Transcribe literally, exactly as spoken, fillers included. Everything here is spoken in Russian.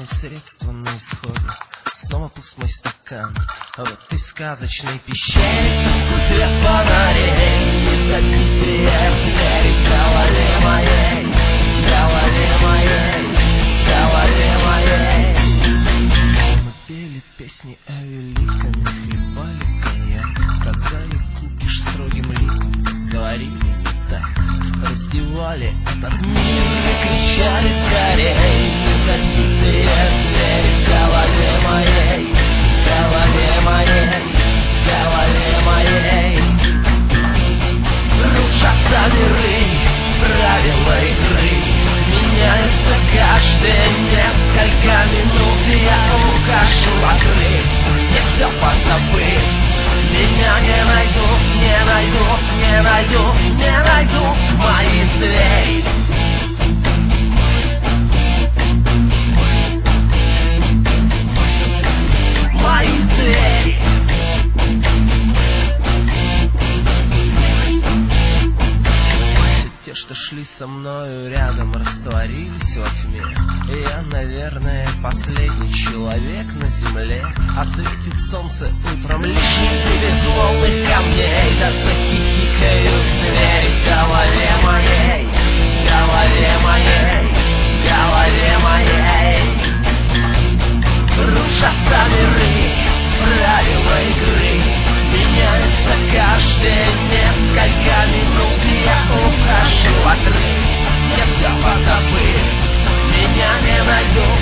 средства на исходе. Снова пуст мой стакан в этой сказочной пещере. Тусклый свет фонарей, недобитые звери в голове моей, в голове моей, в голове моей. Мы пели песни о великом, хлебали коньяк, казали купишь строгим ликом, говорили не так, раздевали этот мир и кричали скорей. Недобитые звери в голове моей, в голове моей, в голове моей. Рушатся миры, правила игры меняются каждые несколько минут. Я ухожу открыть, не все позабыть. Меня не найдут, не найдут, не найдут, не найдут мои звери. Мои звери. Все те, что шли со мною рядом, растворились во тьме. Я, наверное, последний человек на земле. А светит солнце утром лишь из безмолвных камней. Да захихикают звери в голове моей, в голове моей, в голове моей. Рушатся миры, правила игры меняются каждые несколько минут. Я ухожу отрыв, не все позабыть. Меня не найдут,